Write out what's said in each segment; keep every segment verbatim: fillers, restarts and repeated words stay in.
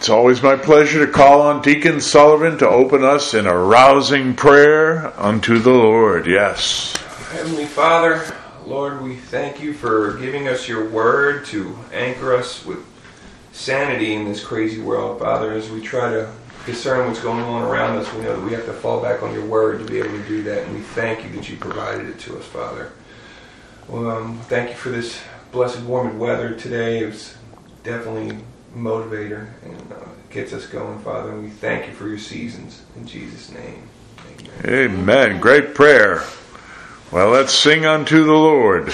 It's always my pleasure to call on Deacon Sullivan to open us in a rousing prayer unto the Lord. Yes. Heavenly Father, Lord, we thank you for giving us your word to anchor us with sanity in this crazy world, Father. As we try to discern what's going on around us, we know that we have to fall back on your word to be able to do that, and we thank you that you provided it to us, Father. Well, um, thank you for this blessed warm weather today. It was definitely motivator and uh, gets us going, Father, and we thank you for your seasons in Jesus' name. Amen. Amen. Great prayer. Well, let's sing unto the Lord.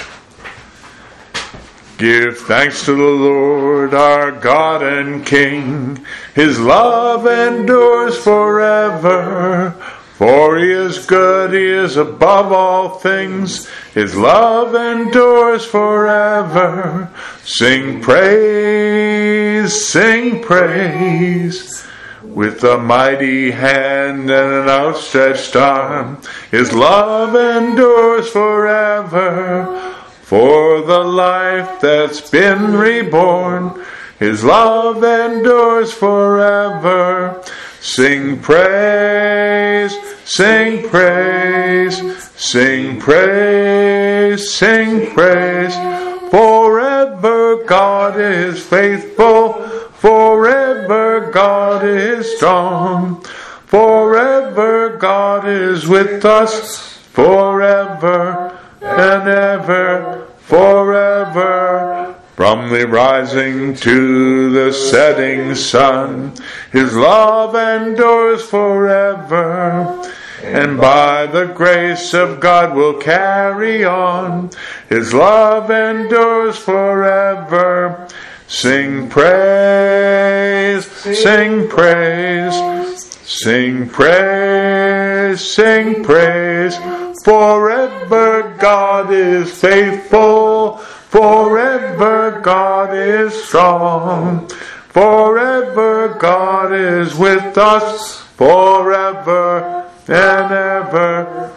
Give thanks to the Lord our God and King. His love endures forever. For he is good, he is above all things. His love endures forever. Sing praise, sing praise. With a mighty hand and an outstretched arm. His love endures forever. For the life that's been reborn. His love endures forever. Sing praise, sing praise, sing praise, sing praise. Forever God is faithful, forever God is strong. Forever God is with us, forever and ever, forever. From the rising to the setting sun, his love endures forever. And by the grace of God we'll carry on. His love endures forever. Sing praise, sing praise, sing praise, sing praise. Forever God is faithful. Forever God is strong. Forever God is with us. Forever and ever.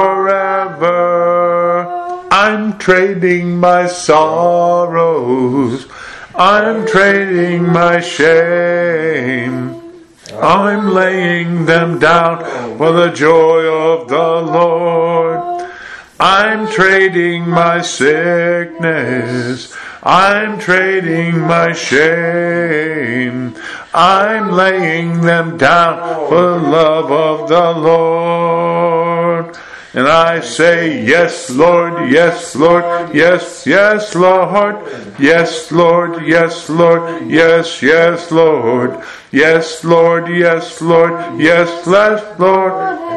Forever. I'm trading my sorrows. I'm trading my shame. I'm laying them down for the joy of the Lord. I'm trading my sickness. I'm trading my shame. I'm laying them down for the love of the Lord. And I say, yes, Lord, yes, Lord, yes, yes, Lord, yes, Lord, yes, Lord, yes, yes, Lord, yes, Lord, yes, Lord, yes, yes, Lord,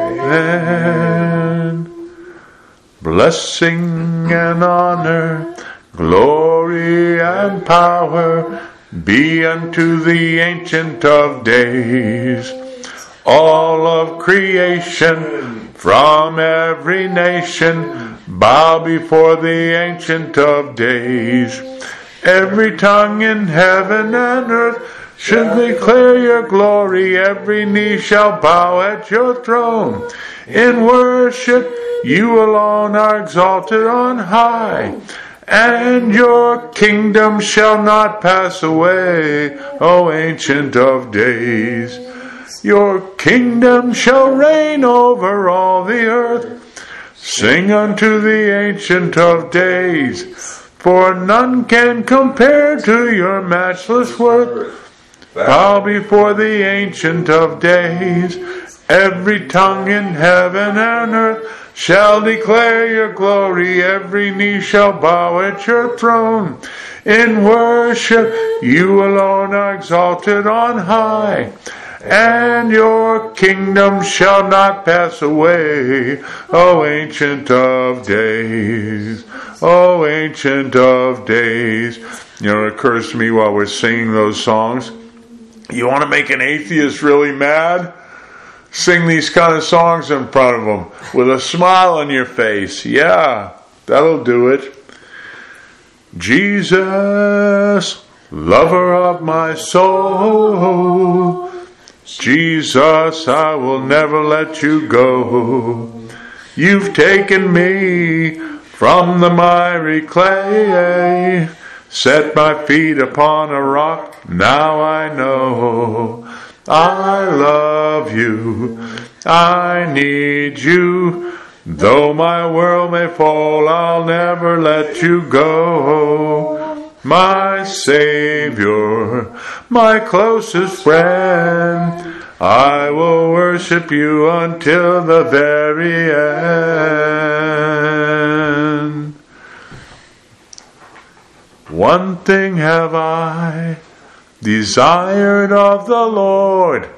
amen. Blessing and honor, glory and power be unto the Ancient of Days. All of creation from every nation bow before the Ancient of Days. Every tongue in heaven and earth should declare your glory. Every knee shall bow at your throne. In worship you alone are exalted on high, and your kingdom shall not pass away, O Ancient of Days. Your kingdom shall reign over all the earth. Sing unto the Ancient of Days, for none can compare to your matchless worth. Bow before the Ancient of Days. Every tongue in heaven and earth shall declare your glory. Every knee shall bow at your throne. In worship you alone are exalted on high, and your kingdom shall not pass away, O Ancient of Days, O Ancient of Days. You know, it occurs to me while we're singing those songs, you want to make an atheist really mad? Sing these kind of songs in front of them with a smile on your face. Yeah, that'll do it. Jesus, lover of my soul, Jesus, I will never let you go. You've taken me from the miry clay set my feet upon a rock. Now I know I love you, I need you. Though my world may fall, I'll never let you go. My Savior, my closest friend, I will worship you until the very end. One thing have I desired of the Lord,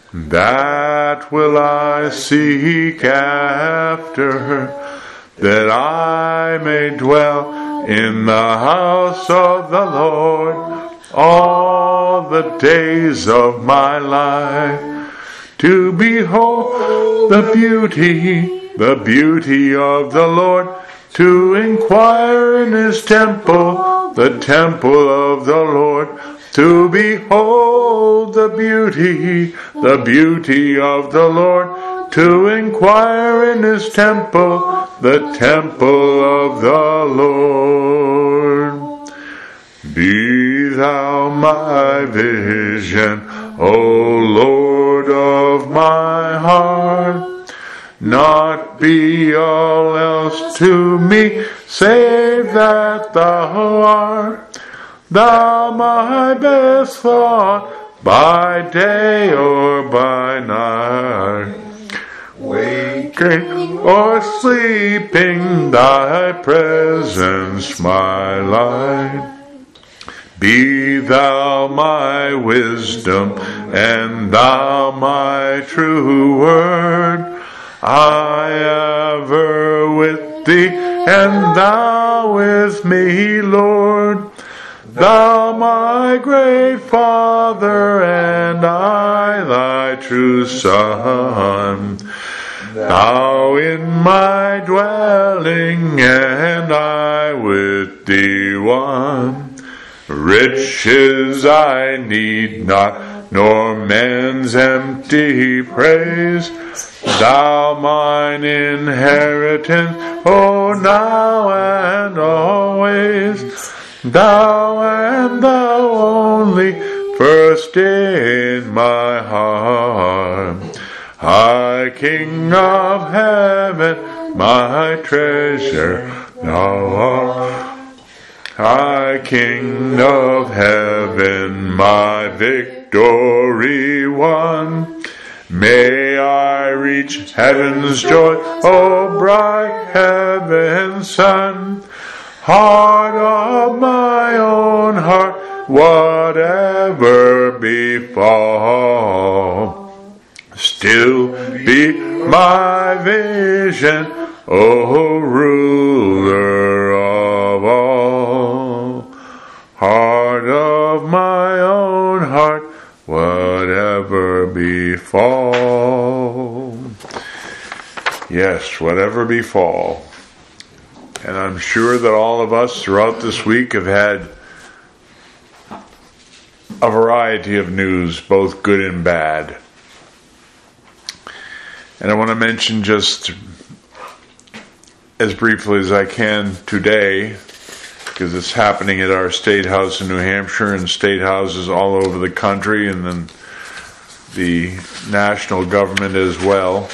that will I seek after, that I may dwell in the house of the Lord all the days of my life, to behold the beauty, the beauty of the Lord, to inquire in his temple, the temple of the Lord, to behold the beauty, the beauty of the Lord, to inquire in his temple, the temple of the Lord. Be thou my vision, O Lord of my heart, not be all else to me, save that thou art. Thou my best thought, by day or by night. Waking or sleeping, thy presence my light. Be thou my wisdom, and thou my true word. I ever with thee, and thou with me, Lord. Thou my great Father, and I thy true Son. Thou in my dwelling, and I with thee one. Riches I need not, nor man's empty praise. Thou mine inheritance, O now and always. Thou and thou only, first in my heart. High King of heaven, my treasure, thou art. High King of heaven, my victory won. May I reach heaven's joy, O bright heaven's sun. Heart of my own heart, whatever befall, still be my vision, O ruler of all. Heart of my own heart, whatever befall. Yes, whatever befall. And I'm sure that all of us throughout this week have had a variety of news, both good and bad. And I want to mention just as briefly as I can today, because it's happening at our state house in New Hampshire and state houses all over the country, and then the national government as well.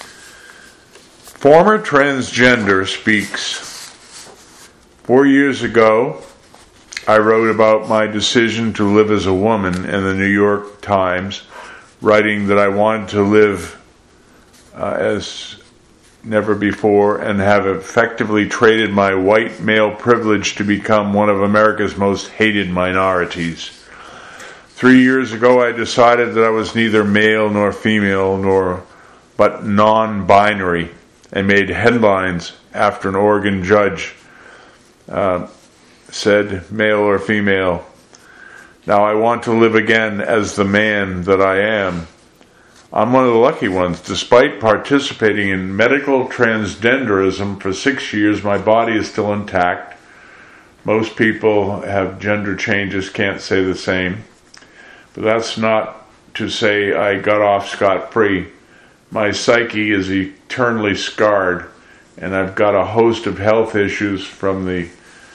Former transgender speaks. Four years ago, I wrote about my decision to live as a woman in the New York Times, writing that I wanted to live uh, as never before and have effectively traded my white male privilege to become one of America's most hated minorities. Three years ago, I decided that I was neither male nor female, nor but non-binary, and made headlines after an Oregon judge Uh, said male or female. Now I want to live again as the man that I am. I'm one of the lucky ones. Despite participating in medical transgenderism for six years, my body is still intact. Most people have gender changes, can't say the same. But that's not to say I got off scot-free. My psyche is eternally scarred, and I've got a host of health issues from the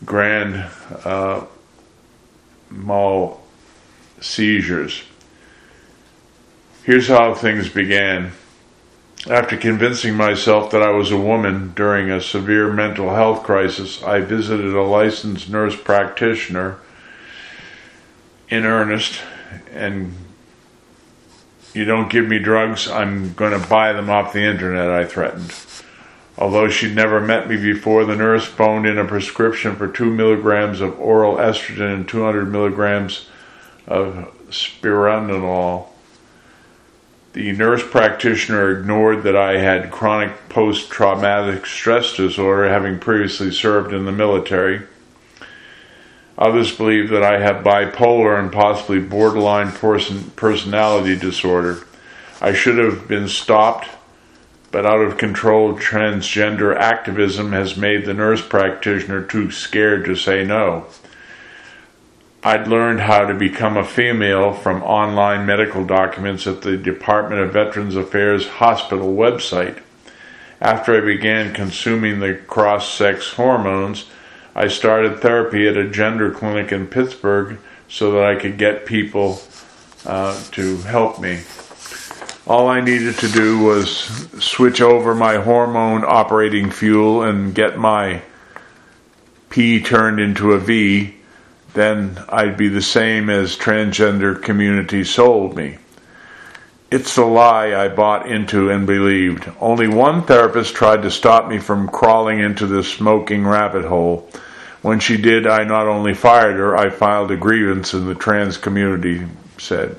grand uh, mal seizures. Here's how things began. After convincing myself that I was a woman during a severe mental health crisis, I visited a licensed nurse practitioner in earnest, and you don't give me drugs, I'm going to buy them off the internet, I threatened. Although she'd never met me before, the nurse phoned in a prescription for two milligrams of oral estrogen and two hundred milligrams of spironolactone. The nurse practitioner ignored that I had chronic post-traumatic stress disorder, having previously served in the military. Others believe that I have bipolar and possibly borderline person- personality disorder. I should have been stopped, but out-of-control transgender activism has made the nurse practitioner too scared to say no. I'd learned how to become a female from online medical documents at the Department of Veterans Affairs hospital website. After I began consuming the cross-sex hormones, I started therapy at a gender clinic in Pittsburgh so that I could get people uh, to help me. All I needed to do was switch over my hormone operating fuel and get my P turned into a V. Then I'd be the same as transgender community sold me. It's the lie I bought into and believed. Only one therapist tried to stop me from crawling into the smoking rabbit hole. When she did, I not only fired her, I filed a grievance, and the trans community said.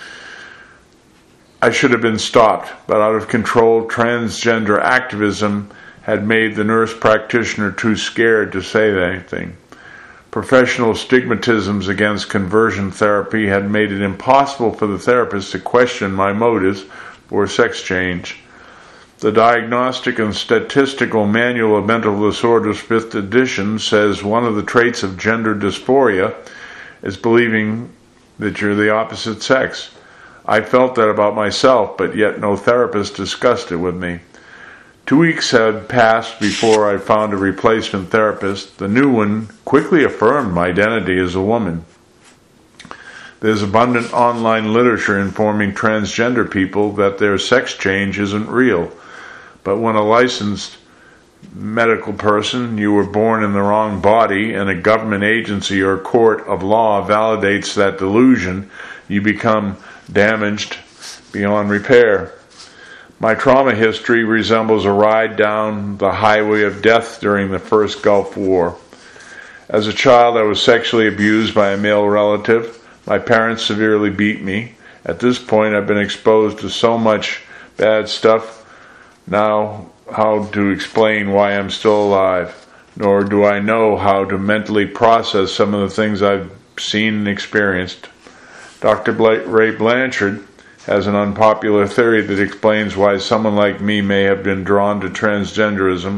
I should have been stopped, but out of control transgender activism had made the nurse practitioner too scared to say anything. Professional stigmatisms against conversion therapy had made it impossible for the therapist to question my motives for sex change. The Diagnostic and Statistical Manual of Mental Disorders, fifth edition, says one of the traits of gender dysphoria is believing that you're the opposite sex. I felt that about myself, but yet no therapist discussed it with me. Two weeks had passed before I found a replacement therapist. The new one quickly affirmed my identity as a woman. There's abundant online literature informing transgender people that their sex change isn't real. But when a licensed medical person, you were born in the wrong body, and a government agency or court of law validates that delusion, you become damaged beyond repair. My trauma history resembles a ride down the highway of death during the first Gulf War. As a child, I was sexually abused by a male relative. My parents severely beat me. At this point, I've been exposed to so much bad stuff. Now, how to explain why I'm still alive? Nor do I know how to mentally process some of the things I've seen and experienced. Doctor Ray Blanchard has an unpopular theory that explains why someone like me may have been drawn to transgenderism,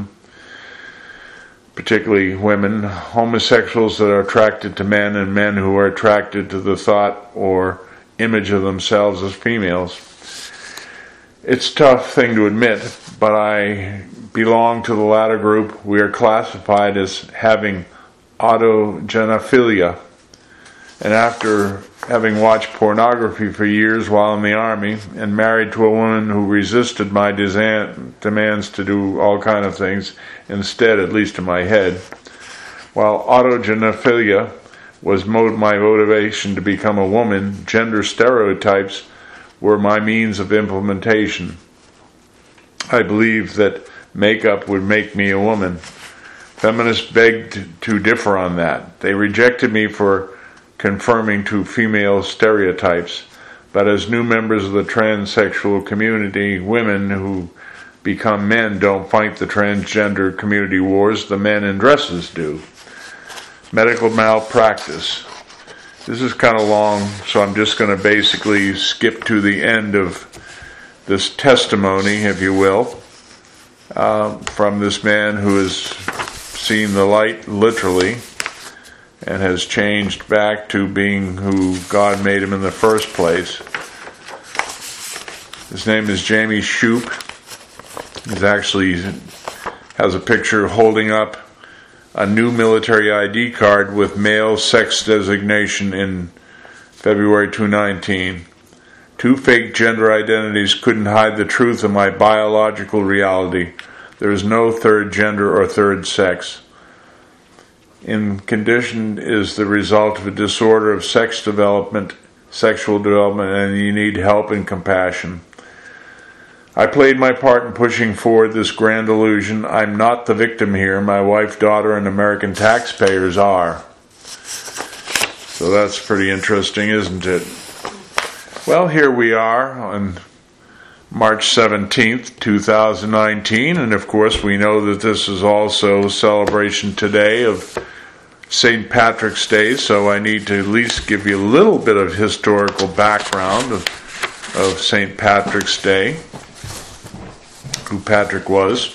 particularly women, homosexuals that are attracted to men, and men who are attracted to the thought or image of themselves as females. It's a tough thing to admit, but I belong to the latter group. We are classified as having autogenophilia. And after having watched pornography for years while in the Army and married to a woman who resisted my demands to do all kinds of things instead, at least in my head, while autogenophilia was my motivation to become a woman, gender stereotypes were my means of implementation. I believed that makeup would make me a woman. Feminists begged to differ on that. They rejected me for conforming to female stereotypes, but as new members of the transsexual community, women who become men don't fight the transgender community wars, the men in dresses do. Medical malpractice. This is kind of long, so I'm just going to basically skip to the end of this testimony, if you will, uh, from this man who has seen the light literally and has changed back to being who God made him in the first place. His name is Jamie Shoup. He actually has a picture holding up a new military I D card with male sex designation in February twenty nineteen. Two fake gender identities couldn't hide the truth of my biological reality. There is no third gender or third sex. In condition is the result of a disorder of sex development, sexual development, and you need help and compassion. I played my part in pushing forward this grand illusion. I'm not the victim here. My wife, daughter, and American taxpayers are. So that's pretty interesting, isn't it? Well, here we are on March seventeenth, twenty nineteen, and of course we know that this is also a celebration today of Saint Patrick's Day, so I need to at least give you a little bit of historical background of, of Saint Patrick's Day, who Patrick was.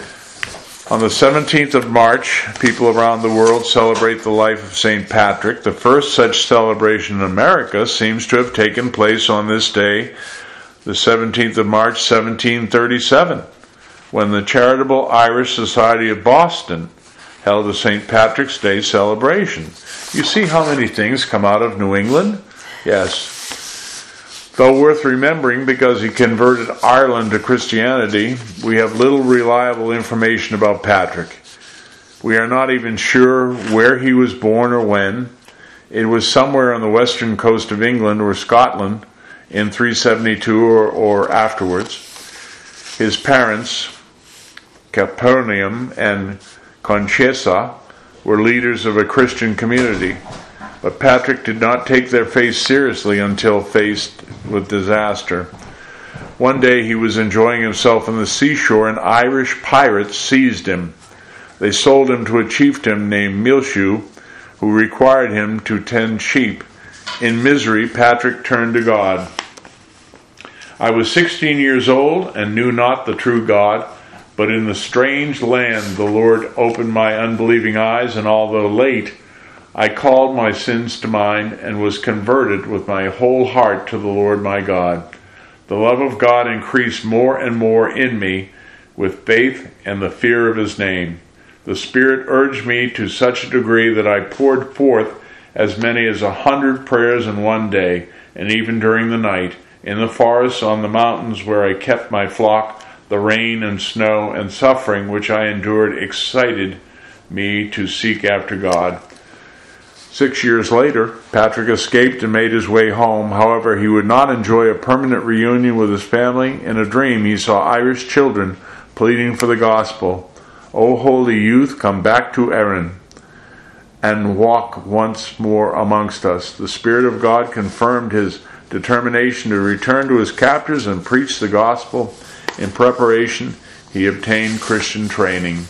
On the seventeenth of March, people around the world celebrate the life of Saint Patrick. The first such celebration in America seems to have taken place on this day, the seventeenth of March, seventeen thirty-seven, when the Charitable Irish Society of Boston held a Saint Patrick's Day celebration. You see how many things come out of New England? Yes. Though worth remembering because he converted Ireland to Christianity, we have little reliable information about Patrick. We are not even sure where he was born or when. It was somewhere on the western coast of England or Scotland in three seventy-two or, or afterwards. His parents, Capernaum and Conchessa, were leaders of a Christian community. But Patrick did not take their faith seriously until faced with disaster. One day he was enjoying himself on the seashore and Irish pirates seized him. They sold him to a chieftain named Milshu, who required him to tend sheep. In misery, Patrick turned to God. I was sixteen years old and knew not the true God, but in the strange land the Lord opened my unbelieving eyes, and although late, I called my sins to mind and was converted with my whole heart to the Lord my God. The love of God increased more and more in me with faith and the fear of his name. The Spirit urged me to such a degree that I poured forth as many as a hundred prayers in one day, and even during the night, in the forests, on the mountains where I kept my flock. The rain and snow and suffering which I endured excited me to seek after God. Six years later, Patrick escaped and made his way home. However, he would not enjoy a permanent reunion with his family. In a dream, he saw Irish children pleading for the gospel. O holy youth, come back to Erin and walk once more amongst us. The Spirit of God confirmed his determination to return to his captors and preach the gospel. In preparation, he obtained Christian training.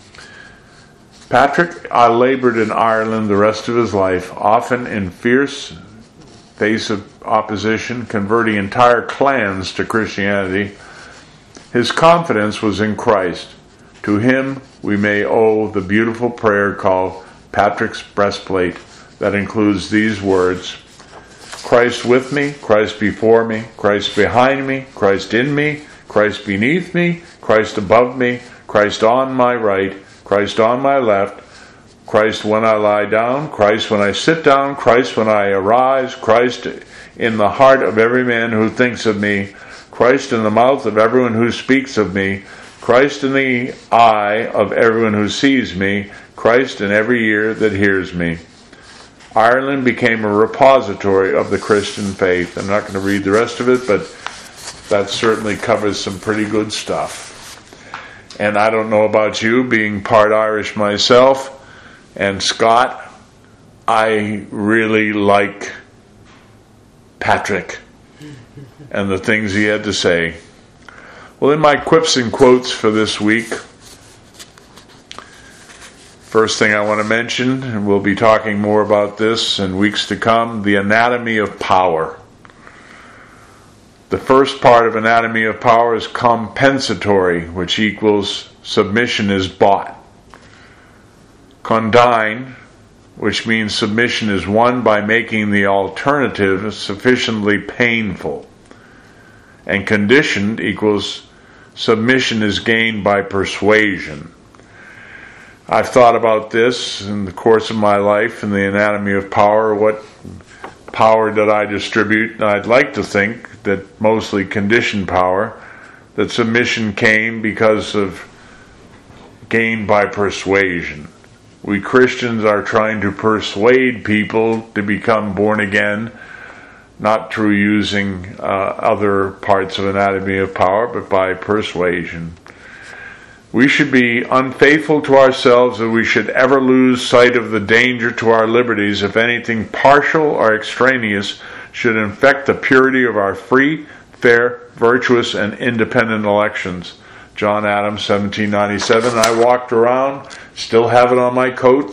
Patrick uh, labored in Ireland the rest of his life, often in fierce face of opposition, converting entire clans to Christianity. His confidence was in Christ. To him we may owe the beautiful prayer called Patrick's Breastplate that includes these words: Christ with me, Christ before me, Christ behind me, Christ in me, Christ beneath me, Christ above me, Christ on my right, Christ on my left, Christ when I lie down, Christ when I sit down, Christ when I arise, Christ in the heart of every man who thinks of me, Christ in the mouth of everyone who speaks of me, Christ in the eye of everyone who sees me, Christ in every ear that hears me. Ireland became a repository of the Christian faith. I'm not going to read the rest of it, but that certainly covers some pretty good stuff. And I don't know about you, being part Irish myself and Scot, I really like Patrick and the things he had to say. Well, in my quips and quotes for this week, first thing I want to mention, and we'll be talking more about this in weeks to come, the anatomy of power. The first part of anatomy of power is compensatory, which equals submission is bought. Condign, which means submission is won by making the alternative sufficiently painful. And conditioned equals submission is gained by persuasion. I've thought about this in the course of my life in the anatomy of power. What power did I distribute? And I'd like to think that mostly conditioned power, that submission came because of gained by persuasion. We Christians are trying to persuade people to become born again, not through using uh, other parts of anatomy of power, but by persuasion. We should be unfaithful to ourselves, and we should ever lose sight of the danger to our liberties if anything partial or extraneous should infect the purity of our free, fair, virtuous, and independent elections. John Adams, seventeen ninety-seven. I walked around, still have it on my coat.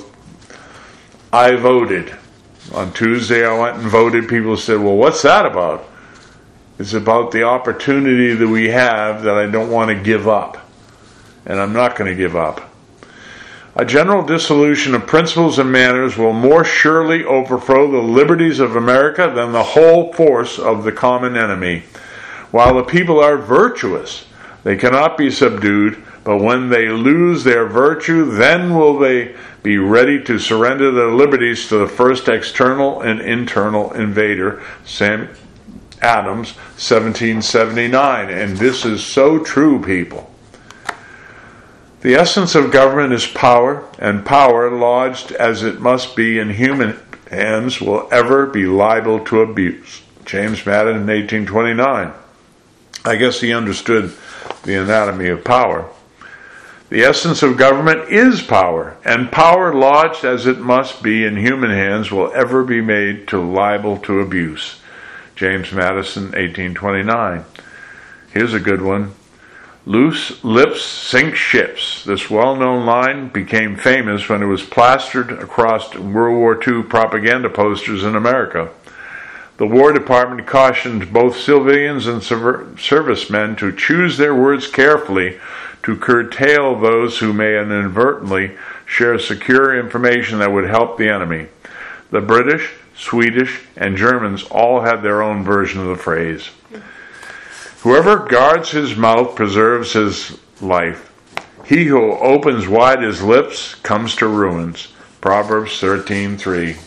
I voted. On Tuesday I went and voted. People said, well, what's that about? It's about the opportunity that we have that I don't want to give up. And I'm not going to give up. A general dissolution of principles and manners will more surely overthrow the liberties of America than the whole force of the common enemy. While the people are virtuous, they cannot be subdued, but when they lose their virtue, then will they be ready to surrender their liberties to the first external and internal invader. Sam Adams, seventeen seventy-nine. And this is so true, people. The essence of government is power, and power, lodged as it must be in human hands, will ever be liable to abuse. James Madden, eighteen twenty-nine. I guess he understood the anatomy of power. The essence of government is power, and power, lodged as it must be in human hands, will ever be made to liable to abuse. James Madison, eighteen twenty-nine. Here's a good one. Loose lips sink ships. This well-known line became famous when it was plastered across World War Two propaganda posters in America. The War Department cautioned both civilians and servicemen to choose their words carefully to curtail those who may inadvertently share secure information that would help the enemy. The British, Swedish, and Germans all had their own version of the phrase. Whoever guards his mouth preserves his life. He who opens wide his lips comes to ruins. Proverbs thirteen three.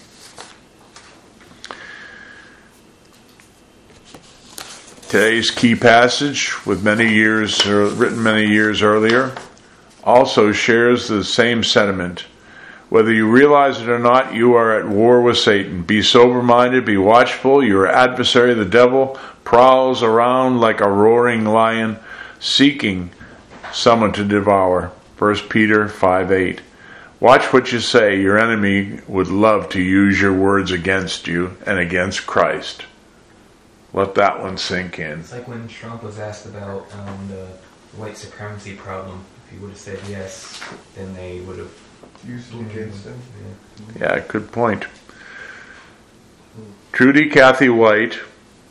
Today's key passage, with many years written many years earlier, also shares the same sentiment. Whether you realize it or not, you are at war with Satan. Be sober-minded, be watchful. Your adversary, the devil, prowls around like a roaring lion, seeking someone to devour. First Peter five eight. Watch what you say. Your enemy would love to use your words against you and against Christ. Let that one sink in. It's like when Trump was asked about um, the white supremacy problem. If he would have said yes, then they would have used it against him. Yeah. yeah, good point. Trudy Cathy White,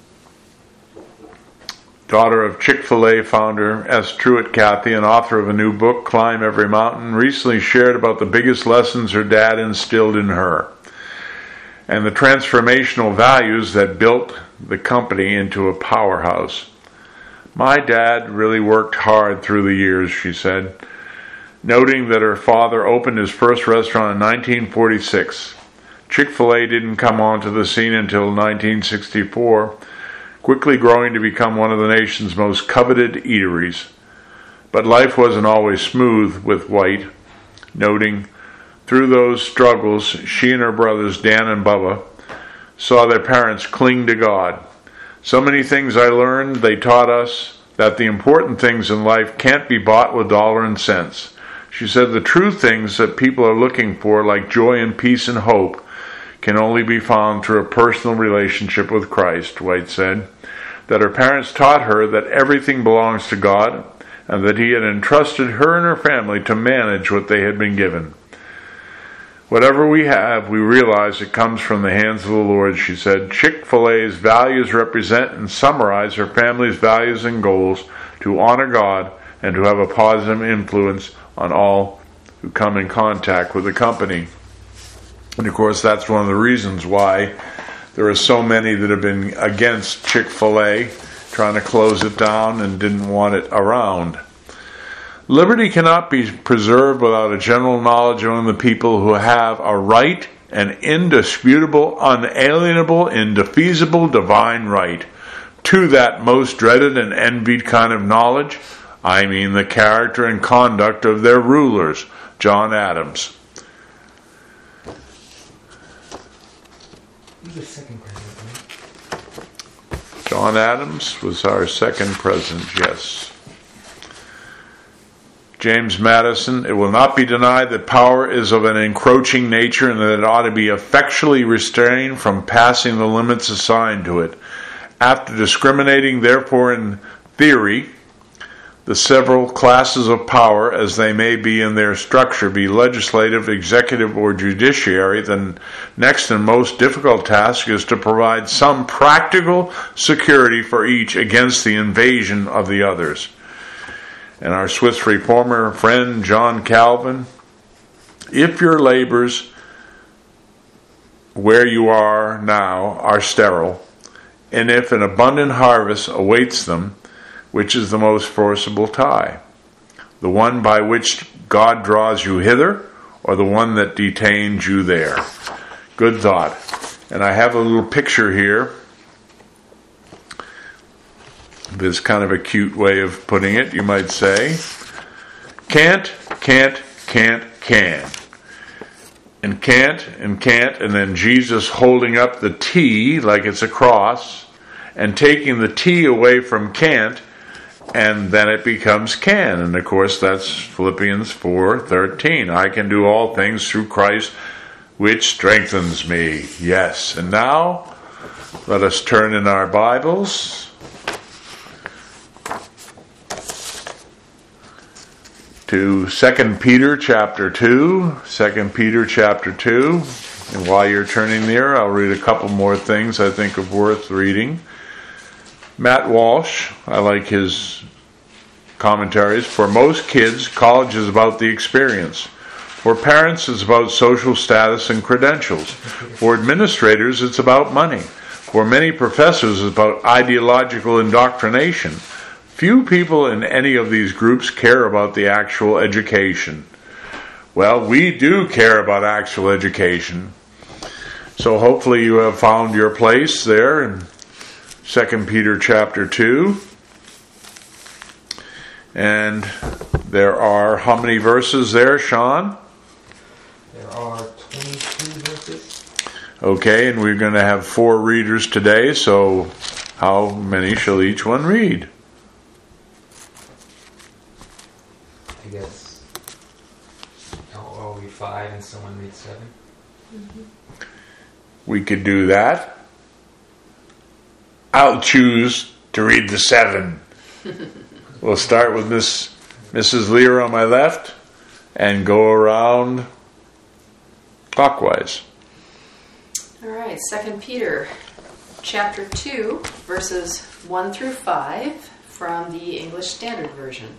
daughter of Chick-fil-A founder S. Truett Cathy and author of a new book, Climb Every Mountain, recently shared about the biggest lessons her dad instilled in her and the transformational values that built the company into a powerhouse. My dad really worked hard through the years, she said, noting that her father opened his first restaurant in nineteen forty-six. Chick-fil-A didn't come onto the scene until nineteen sixty-four, quickly growing to become one of the nation's most coveted eateries. But life wasn't always smooth with White, noting, through those struggles, she and her brothers, Dan and Bubba, saw their parents cling to God. So many things I learned, they taught us that the important things in life can't be bought with dollar and cents. She said the true things that people are looking for, like joy and peace and hope, can only be found through a personal relationship with Christ, White said. That her parents taught her that everything belongs to God, and that He had entrusted her and her family to manage what they had been given. Whatever we have, we realize it comes from the hands of the Lord, she said. Chick-fil-A's values represent and summarize her family's values and goals to honor God and to have a positive influence on all who come in contact with the company. And of course, that's one of the reasons why there are so many that have been against Chick-fil-A, trying to close it down and didn't want it around. Liberty cannot be preserved without a general knowledge among the people who have a right, an indisputable, unalienable, indefeasible divine right to that most dreaded and envied kind of knowledge. I mean the character and conduct of their rulers. John Adams. He's the second president, right? John Adams was our second president, yes. James Madison, it will not be denied that power is of an encroaching nature and that it ought to be effectually restrained from passing the limits assigned to it. After discriminating, therefore, in theory, the several classes of power, as they may be in their structure, be legislative, executive, or judiciary, the next and most difficult task is to provide some practical security for each against the invasion of the others. And our Swiss reformer friend John Calvin, if your labors where you are now are sterile, and if an abundant harvest awaits them, which is the most forcible tie? The one by which God draws you hither, or the one that detains you there? Good thought. And I have a little picture here. This kind of a cute way of putting it, you might say. Can't, can't, can't, can. And can't, and can't, and then Jesus holding up the T like it's a cross, and taking the T away from can't, and then it becomes can. And of course that's Philippians four thirteen. I can do all things through Christ which strengthens me. Yes. And now let us turn in our Bibles to Second Peter chapter two. Second Peter chapter two. And while you're turning there, I'll read a couple more things I think are worth reading. Matt Walsh, I like his commentaries. For most kids, college is about the experience. For parents, it's about social status and credentials. For administrators, it's about money. For many professors, it's about ideological indoctrination. Few people in any of these groups care about the actual education. Well, we do care about actual education. So hopefully you have found your place there in Second Peter chapter two. And there are how many verses there, Sean? There are twenty-two verses. Okay, and we're going to have four readers today, so how many shall each one read? I guess I'll, I'll read five and someone read seven. Mm-hmm. We could do that. I'll choose to read the seven. We'll start with Miss Missus Lear on my left and go around clockwise. All right, Second Peter chapter two, verses one through five from the English Standard Version.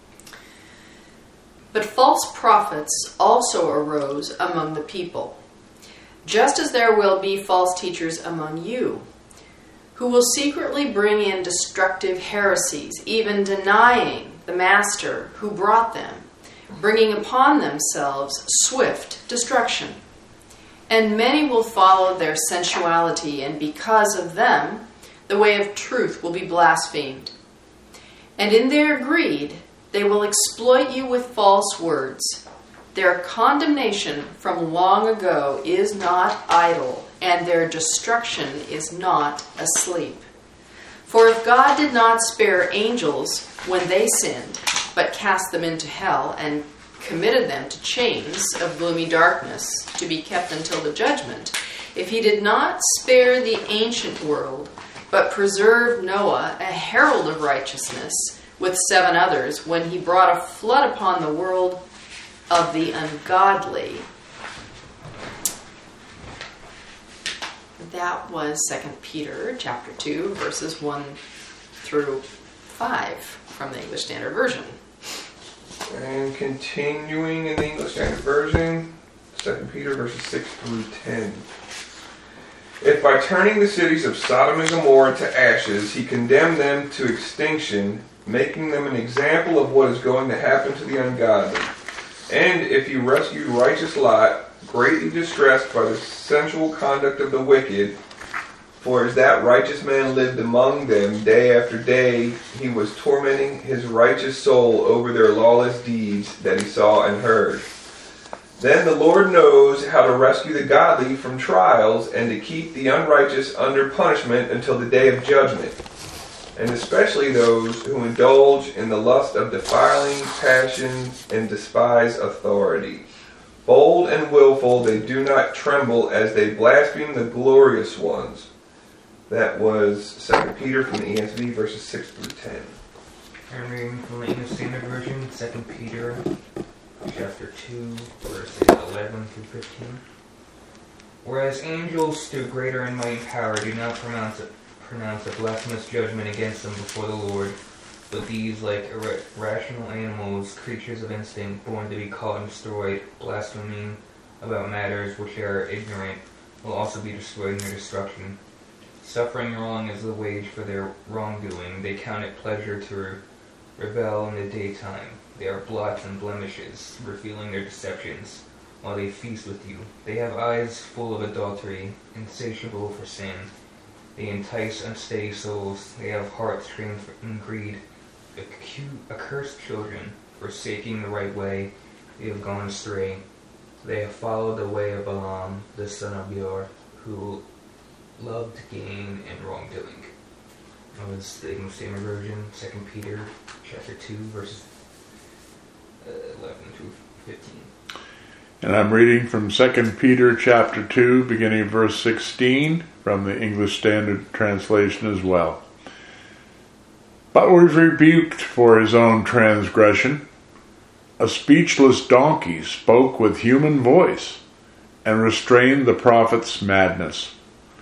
But false prophets also arose among the people, just as there will be false teachers among you, who will secretly bring in destructive heresies, even denying the master who brought them, bringing upon themselves swift destruction. And many will follow their sensuality, and because of them, the way of truth will be blasphemed. And in their greed, they will exploit you with false words. Their condemnation from long ago is not idle, and their destruction is not asleep. For if God did not spare angels when they sinned, but cast them into hell and committed them to chains of gloomy darkness to be kept until the judgment, if he did not spare the ancient world, but preserved Noah, a herald of righteousness, with seven others, when he brought a flood upon the world of the ungodly. That was Second Peter chapter two, verses one through five from the English Standard Version. And continuing in the English Standard Version, Second Peter verses six through ten. If by turning the cities of Sodom and Gomorrah to ashes, he condemned them to extinction, making them an example of what is going to happen to the ungodly. And if he rescued righteous Lot, greatly distressed by the sensual conduct of the wicked, for as that righteous man lived among them day after day, he was tormenting his righteous soul over their lawless deeds that he saw and heard. Then the Lord knows how to rescue the godly from trials and to keep the unrighteous under punishment until the day of judgment, and especially those who indulge in the lust of defiling passions and despise authority. Bold and willful, they do not tremble as they blaspheme the glorious ones. That was Second Peter from the E S V, verses six through ten. I'm reading from the English Standard Version, Second Peter, chapter two, verses eleven through fifteen. Whereas angels, through greater and mighty power, do not pronounce a, pronounce a blasphemous judgment against them before the Lord, but these, like irrational animals, creatures of instinct, born to be caught and destroyed, blaspheming about matters which they are ignorant, will also be destroyed in their destruction. Suffering wrong is the wage for their wrongdoing. They count it pleasure to re- rebel in the daytime. They are blots and blemishes, revealing their deceptions, while they feast with you. They have eyes full of adultery, insatiable for sin. They entice unsteady souls. They have hearts trained in greed. Accursed children, forsaking the right way, they have gone astray. They have followed the way of Balaam, the son of Beor, who loved gain and wrongdoing. That was the English Standard Version, Second Peter, chapter two, verses uh, eleven through fifteen. And I'm reading from Second Peter chapter two, beginning verse sixteen, from the English Standard Translation as well. But was rebuked for his own transgression. A speechless donkey spoke with human voice and restrained the prophet's madness.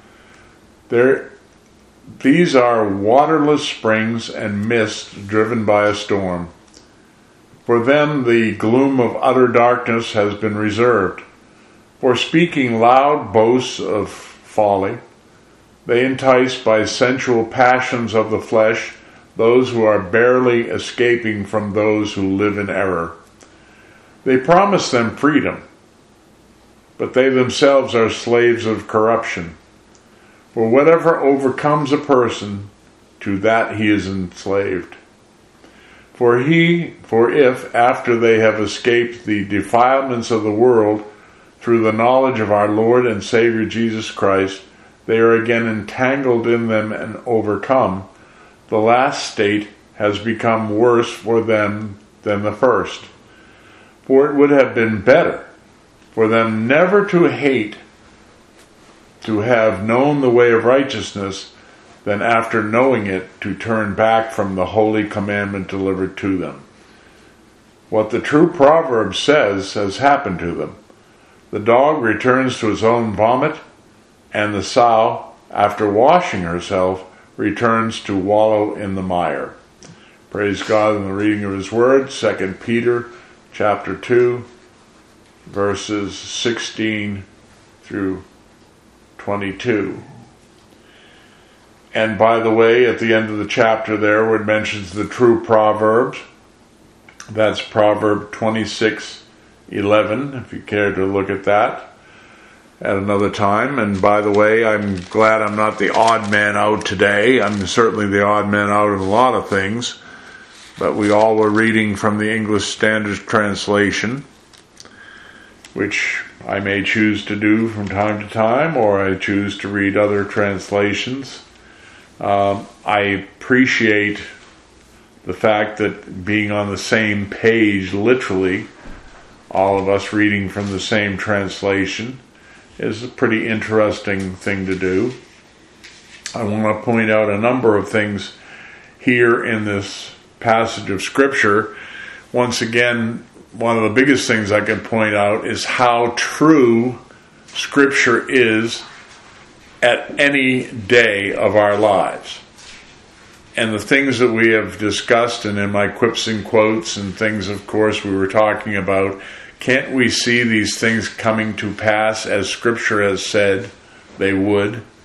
There, these are waterless springs and mist driven by a storm. For them the gloom of utter darkness has been reserved. For speaking loud boasts of folly, they entice by sensual passions of the flesh those who are barely escaping from those who live in error. They promise them freedom, but they themselves are slaves of corruption. For whatever overcomes a person, to that he is enslaved. For he, for if, after they have escaped the defilements of the world, through the knowledge of our Lord and Savior Jesus Christ, they are again entangled in them and overcome, the last state has become worse for them than the first. For it would have been better for them never to hate, to have known the way of righteousness, than after knowing it to turn back from the holy commandment delivered to them. What the true proverb says has happened to them. The dog returns to his own vomit, and the sow, after washing herself, returns to wallow in the mire. Praise God in the reading of His Word, Second Peter chapter two, verses sixteen through twenty-two. And by the way, at the end of the chapter there, where it mentions the true proverbs, that's Proverb twenty-six eleven, if you care to look at that at another time. And by the way, I'm glad I'm not the odd man out today. I'm certainly the odd man out in a lot of things, but we all were reading from the English Standard Translation, which I may choose to do from time to time, or I choose to read other translations. Um, I appreciate the fact that being on the same page, literally, all of us reading from the same translation, is a pretty interesting thing to do. I want to point out a number of things here in this passage of Scripture. Once again, one of the biggest things I can point out is how true Scripture is at any day of our lives. And the things that we have discussed, and in my quips and quotes and things, of course, we were talking about, can't we see these things coming to pass as Scripture has said they would?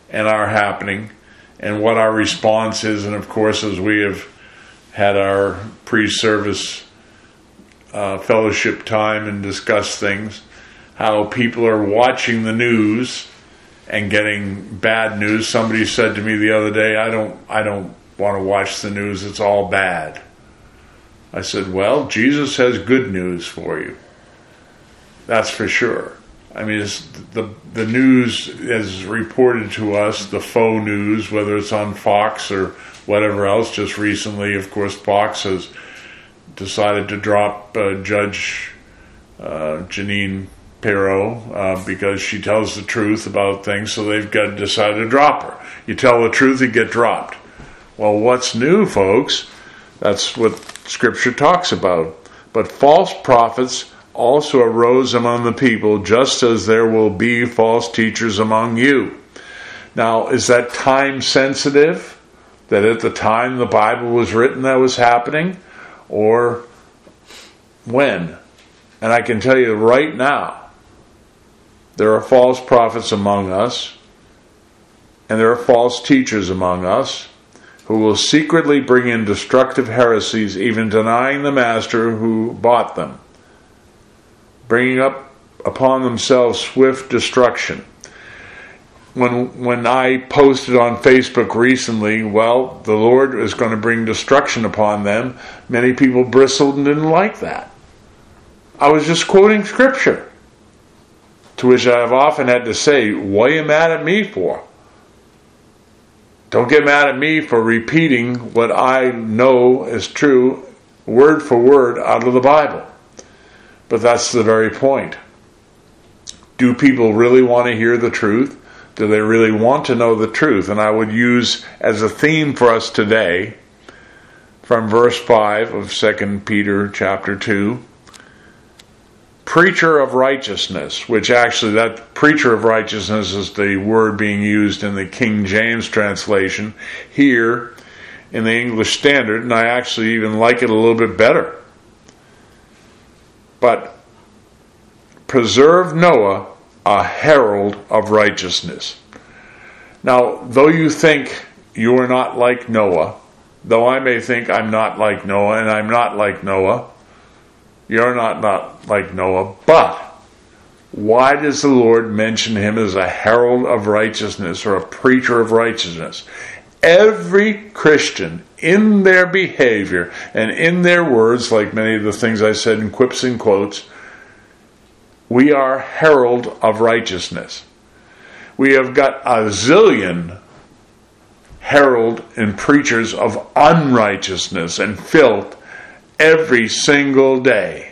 and are happening, and what our response is. And of course, as we have had our pre-service uh, fellowship time and discussed things, how people are watching the news and getting bad news. Somebody said to me the other day, I don't I don't want to watch the news, it's all bad. I said, well, Jesus has good news for you. That's for sure. I mean, it's the the news is reported to us, the faux news, whether it's on Fox or whatever else. Just recently, of course, Fox has decided to drop uh, Judge uh, Jeanine Pirro uh, because she tells the truth about things, so they've got to decide to drop her. You tell the truth, you get dropped. Well, what's new, folks? That's what Scripture talks about. But false prophets also arose among the people, just as there will be false teachers among you. Now, is that time sensitive? That at the time the Bible was written that was happening? Or when? And I can tell you right now, there are false prophets among us, and there are false teachers among us, who will secretly bring in destructive heresies, even denying the master who bought them, bringing up upon themselves swift destruction. When when I posted on Facebook recently, well, the Lord is going to bring destruction upon them, many people bristled and didn't like that. I was just quoting Scripture, to which I have often had to say, what are you mad at me for? Don't get mad at me for repeating what I know is true, word for word, out of the Bible. But that's the very point. Do people really want to hear the truth? Do they really want to know the truth? And I would use as a theme for us today, from verse five of Second Peter chapter two, preacher of righteousness, which actually that preacher of righteousness is the word being used in the King James translation. Here in the English Standard, and I actually even like it a little bit better. But preserve Noah, a herald of righteousness. Now, though you think you are not like Noah, though I may think I'm not like Noah, and I'm not like Noah, you're not, not like Noah, but why does the Lord mention him as a herald of righteousness or a preacher of righteousness? Every Christian, in their behavior and in their words, like many of the things I said in quips and quotes, we are herald of righteousness. We have got a zillion herald and preachers of unrighteousness and filth every single day.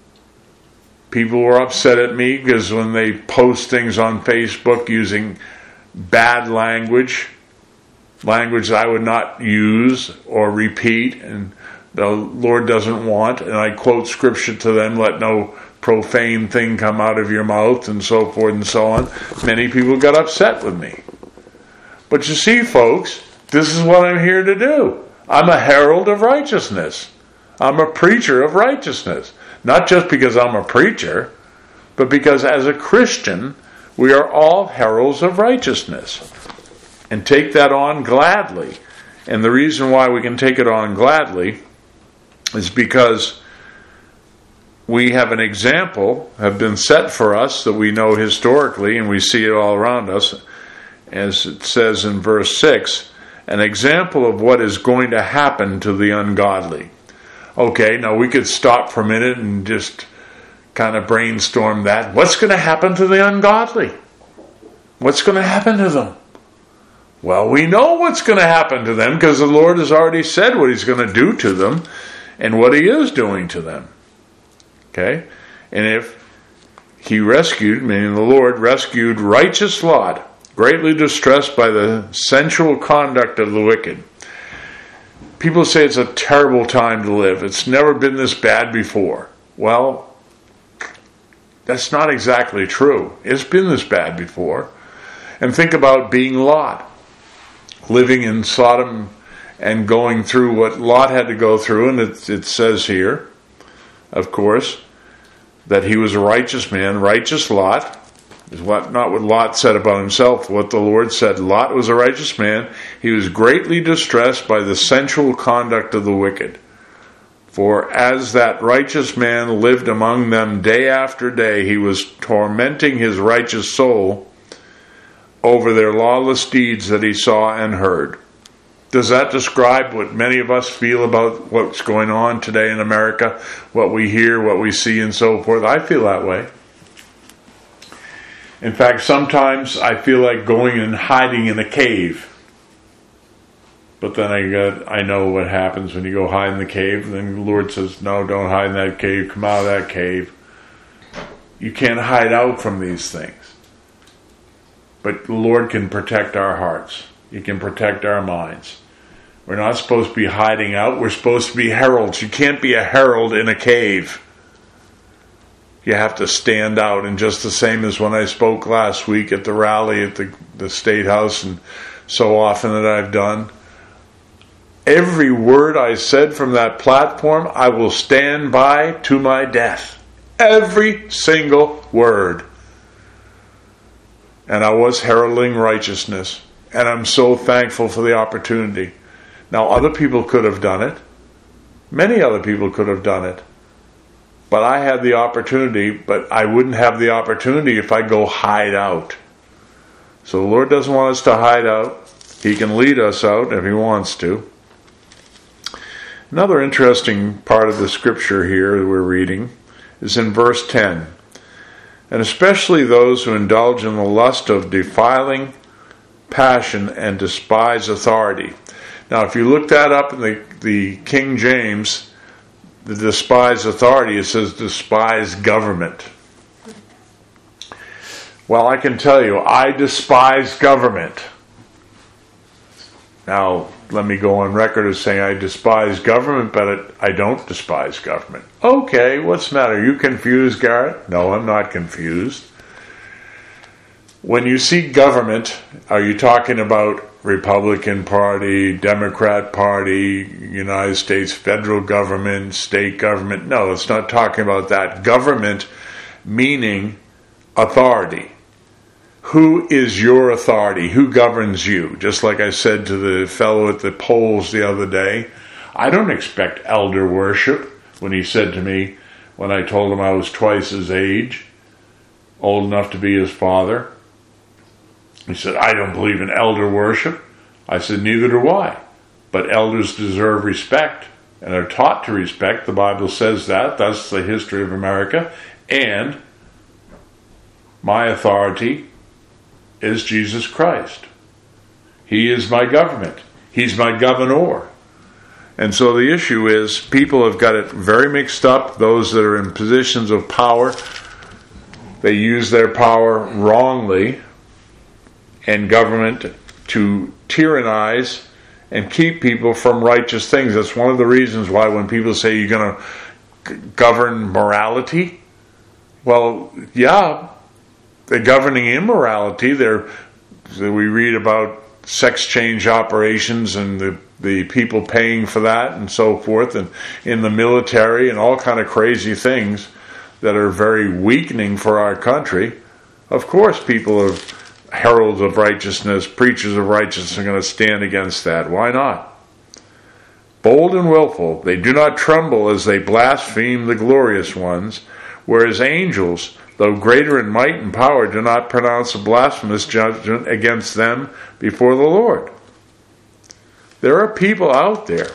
People were upset at me because when they post things on Facebook using bad language, language I would not use or repeat, and the Lord doesn't want, and I quote Scripture to them, let no profane thing come out of your mouth, and so forth and so on. Many people got upset with me. But you see, folks, this is what I'm here to do. I'm a herald of righteousness. I'm a preacher of righteousness. Not just because I'm a preacher, but because as a Christian, we are all heralds of righteousness. And take that on gladly. And the reason why we can take it on gladly is because we have an example, have been set for us that we know historically, and we see it all around us, as it says in verse six, an example of what is going to happen to the ungodly. Okay, now we could stop for a minute and just kind of brainstorm that. What's going to happen to the ungodly? What's going to happen to them? Well, we know what's going to happen to them because the Lord has already said what He's going to do to them and what He is doing to them. Okay? And if He rescued, meaning the Lord rescued righteous Lot, greatly distressed by the sensual conduct of the wicked. People say it's a terrible time to live. It's never been this bad before. Well, that's not exactly true. It's been this bad before. And think about being Lot, living in Sodom and going through what Lot had to go through. And it, it says here, of course, that he was a righteous man, righteous Lot, It's what, not what Lot said about himself, what the Lord said. Lot was a righteous man. He was greatly distressed by the sensual conduct of the wicked. For as that righteous man lived among them day after day, he was tormenting his righteous soul over their lawless deeds that he saw and heard. Does that describe what many of us feel about what's going on today in America? What we hear, what we see, and so forth? I feel that way. In fact, sometimes I feel like going and hiding in a cave. But then I got, I know what happens when you go hide in the cave. Then the Lord says, no, don't hide in that cave. Come out of that cave. You can't hide out from these things. But the Lord can protect our hearts. He can protect our minds. We're not supposed to be hiding out. We're supposed to be heralds. You can't be a herald in a cave. You have to stand out. And just the same as when I spoke last week at the rally at the, the State House, and so often that I've done, every word I said from that platform, I will stand by to my death. Every single word. And I was heralding righteousness. And I'm so thankful for the opportunity. Now, other people could have done it. Many other people could have done it. But I had the opportunity, but I wouldn't have the opportunity if I go hide out. So the Lord doesn't want us to hide out. He can lead us out if He wants to. Another interesting part of the scripture here that we're reading is in verse ten. And especially those who indulge in the lust of defiling passion and despise authority. Now, if you look that up in the, the King James, the despise authority, it says despise government. Well, I can tell you, I despise government. Now, let me go on record as saying I despise government, but I don't despise government. Okay, what's the matter? Are you confused, Garrett? No, I'm not confused. When you see government, are you talking about Republican Party, Democrat Party, United States federal government, state government? No, it's not talking about that. Government meaning authority. Who is your authority? Who governs you? Just like I said to the fellow at the polls the other day, I don't expect elder worship when he said to me, when I told him I was twice his age, old enough to be his father. He said, I don't believe in elder worship. I said, neither do I. But elders deserve respect and are taught to respect. The Bible says that. That's the history of America. And my authority is Jesus Christ. He is my government. He's my governor. And so the issue is, people have got it very mixed up. Those that are in positions of power, they use their power wrongly, and government to tyrannize and keep people from righteous things. That's one of the reasons why when people say you're going to govern morality, well, yeah, they're governing immorality. They're, we read about sex change operations and the, the people paying for that and so forth, and in the military and all kind of crazy things that are very weakening for our country. Of course, people are heralds of righteousness, preachers of righteousness are going to stand against that. Why not? Bold and willful, they do not tremble as they blaspheme the glorious ones, whereas angels, though greater in might and power, do not pronounce a blasphemous judgment against them before the Lord. There are people out there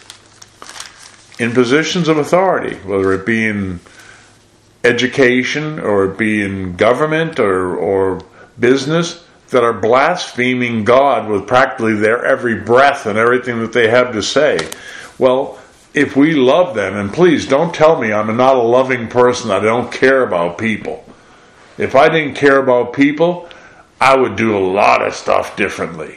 in positions of authority, whether it be in education or it be in government or, or business, that are blaspheming God with practically their every breath and everything that they have to say. Well, if we love them, and please don't tell me I'm not a loving person, I don't care about people. If I didn't care about people, I would do a lot of stuff differently.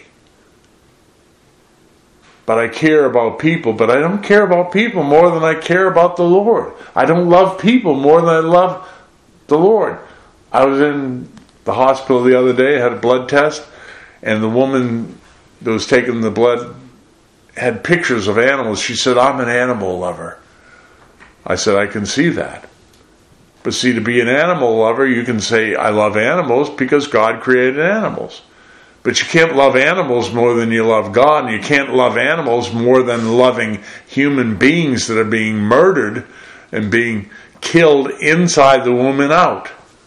But I care about people, but I don't care about people more than I care about the Lord. I don't love people more than I love the Lord. I was in the hospital the other day, had a blood test, and the woman that was taking the blood had pictures of animals. She said, I'm an animal lover. I said, I can see that. But see, to be an animal lover, you can say, I love animals because God created animals. But you can't love animals more than you love God, and you can't love animals more than loving human beings that are being murdered and being killed inside the womb and out.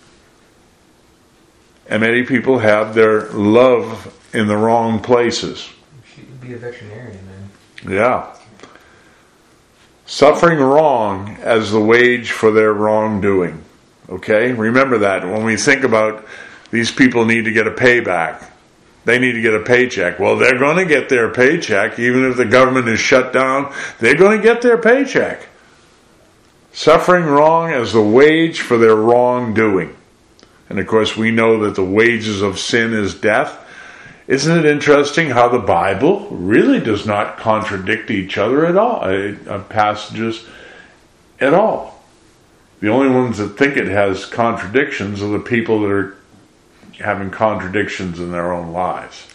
And many people have their love in the wrong places. You should be a veterinarian, man. Yeah. Suffering wrong as the wage for their wrongdoing. Okay? Remember that. When we think about these people need to get a payback, they need to get a paycheck. Well, they're going to get their paycheck. Even if the government is shut down, they're going to get their paycheck. Suffering wrong as the wage for their wrongdoing. And of course, we know that the wages of sin is death. Isn't it interesting how the Bible really does not contradict each other at all, uh, passages at all? The only ones that think it has contradictions are the people that are having contradictions in their own lives.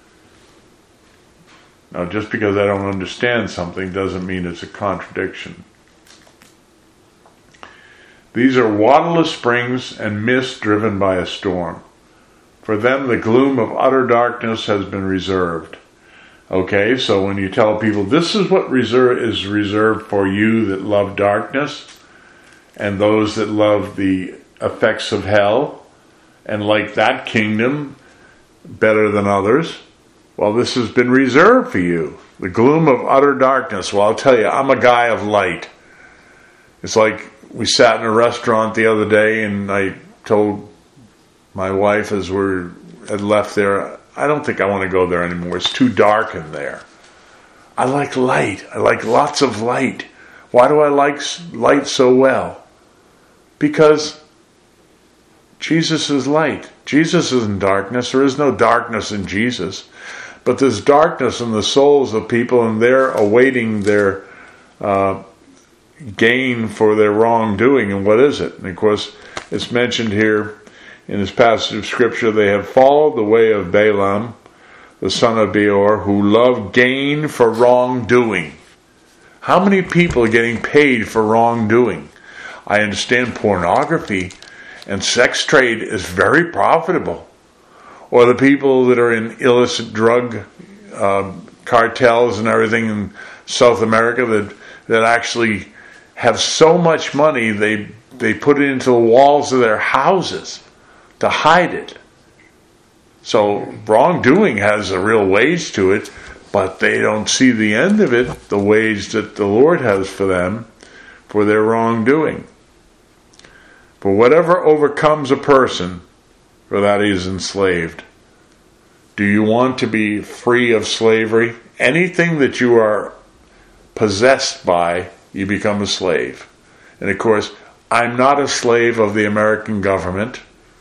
Now, just because I don't understand something doesn't mean it's a contradiction. These are waterless springs and mist driven by a storm. For them, the gloom of utter darkness has been reserved. Okay, so when you tell people this is what reserve is reserved for you that love darkness and those that love the effects of hell and like that kingdom better than others, well, this has been reserved for you. The gloom of utter darkness. Well, I'll tell you, I'm a guy of light. It's like we sat in a restaurant the other day and I told my wife as we had left there, I don't think I want to go there anymore. It's too dark in there. I like light. I like lots of light. Why do I like light so well? Because Jesus is light. Jesus isn't darkness. There is no darkness in Jesus. But there's darkness in the souls of people, and they're awaiting their uh, gain for their wrongdoing. And what is it? And of course, it's mentioned here in this passage of Scripture, they have followed the way of Balaam, the son of Beor, who loved gain for wrongdoing. How many people are getting paid for wrongdoing? I understand pornography and sex trade is very profitable. Or the people that are in illicit drug uh, cartels and everything in South America that that actually have so much money they they put it into the walls of their houses to hide it. So wrongdoing has a real wage to it, but they don't see the end of it, the wage that the Lord has for them for their wrongdoing. For whatever overcomes a person, for that he is enslaved. Do you want to be free of slavery? Anything that you are possessed by, you become a slave. And of course, I'm not a slave of the American government.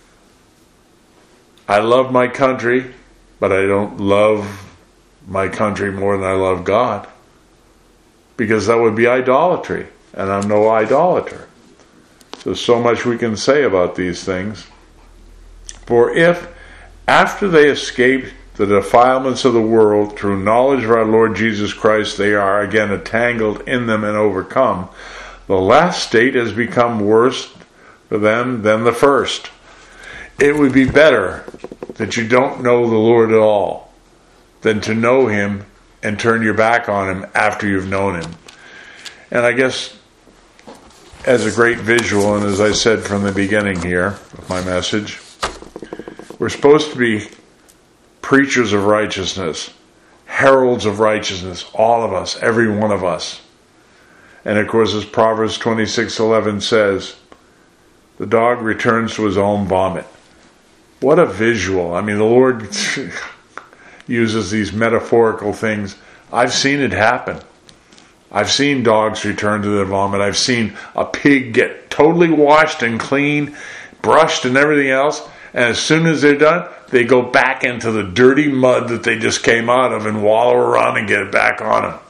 I love my country, but I don't love my country more than I love God. Because that would be idolatry, and I'm no idolater. There's so much we can say about these things. For if, after they escaped the defilements of the world, through knowledge of our Lord Jesus Christ, they are again entangled in them and overcome, the last state has become worse for them than the first. It would be better that you don't know the Lord at all than to know Him and turn your back on Him after you've known Him. And I guess as a great visual, and as I said from the beginning here of my message, we're supposed to be preachers of righteousness, heralds of righteousness, all of us, every one of us. And of course, as Proverbs twenty-six eleven says, the dog returns to his own vomit. What a visual. I mean, the Lord uses these metaphorical things. I've seen it happen. I've seen dogs return to their vomit. I've seen a pig get totally washed and clean, brushed and everything else, and as soon as they're done, they go back into the dirty mud that they just came out of and wallow around and get it back on them.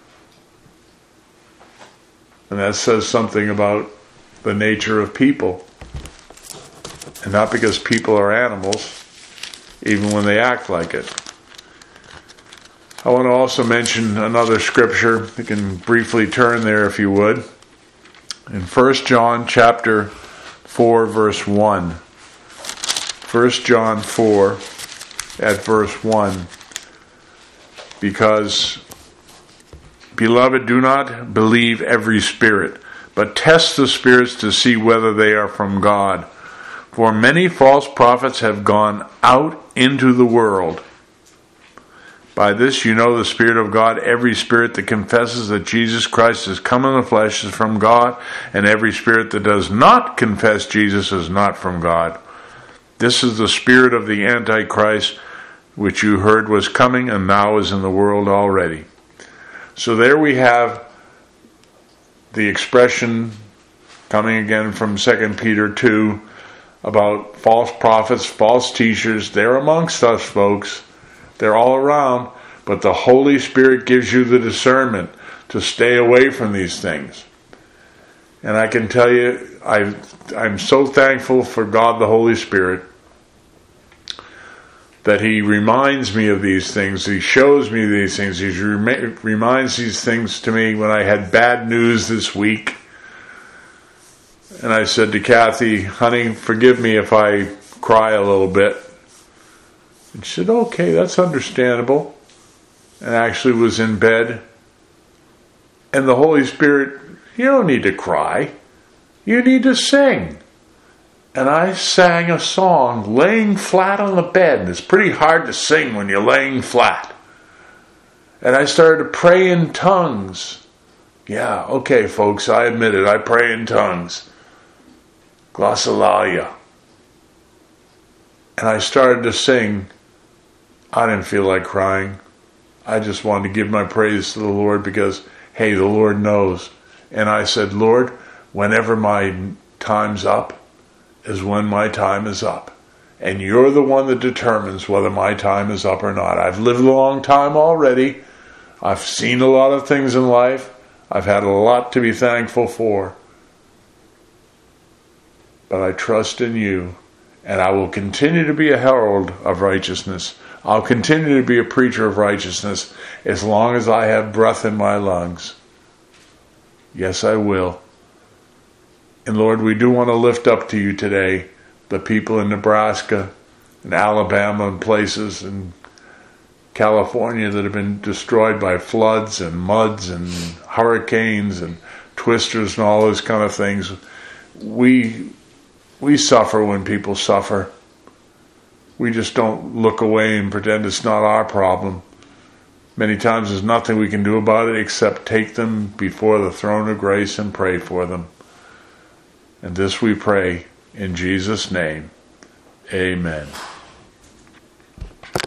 And that says something about the nature of people. And not because people are animals, even when they act like it. I want to also mention another scripture. You can briefly turn there if you would. In First John chapter four, verse one. First John four, at verse one. Because, beloved, do not believe every spirit, but test the spirits to see whether they are from God. For many false prophets have gone out into the world. By this you know the Spirit of God. Every spirit that confesses that Jesus Christ has come in the flesh is from God, and every spirit that does not confess Jesus is not from God. This is the spirit of the Antichrist, which you heard was coming and now is in the world already. So there we have the expression coming again from Second Peter two about false prophets, false teachers. They're amongst us, folks. They're all around, but the Holy Spirit gives you the discernment to stay away from these things. And I can tell you, I, I'm so thankful for God the Holy Spirit that He reminds me of these things. He shows me these things. He rem- reminds these things to me when I had bad news this week. And I said to Kathy, honey, forgive me if I cry a little bit. And she said, okay, that's understandable. And actually was in bed. And the Holy Spirit, you don't need to cry. You need to sing. And I sang a song laying flat on the bed. And it's pretty hard to sing when you're laying flat. And I started to pray in tongues. Yeah, okay, folks, I admit it. I pray in tongues. Glossolalia. And I started to sing. I didn't feel like crying. I just wanted to give my praise to the Lord because, hey, the Lord knows. And I said, Lord, whenever my time's up is when my time is up. And you're the one that determines whether my time is up or not. I've lived a long time already. I've seen a lot of things in life. I've had a lot to be thankful for. But I trust in you. And I will continue to be a herald of righteousness. I'll continue to be a preacher of righteousness as long as I have breath in my lungs. Yes, I will. And Lord, we do want to lift up to you today the people in Nebraska and Alabama and places in California that have been destroyed by floods and muds and hurricanes and twisters and all those kind of things. We we suffer when people suffer. We just don't look away and pretend it's not our problem. Many times there's nothing we can do about it except take them before the throne of grace and pray for them. And this we pray in Jesus' name. Amen.